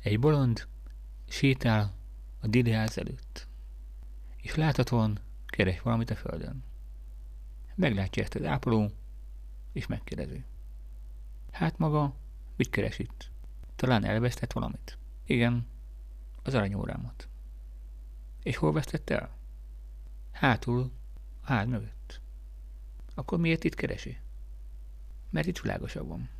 Egy bolond sétál a diliház előtt, és láthatóan keres valamit a földön. Meglátja ezt az ápoló, és megkérdezi. Hát maga, mit keres itt? Talán elvesztett valamit? Igen, az aranyórámat. És hol vesztette el? Hátul, a ház mögött. Akkor miért itt keresi? Mert itt világosabb van.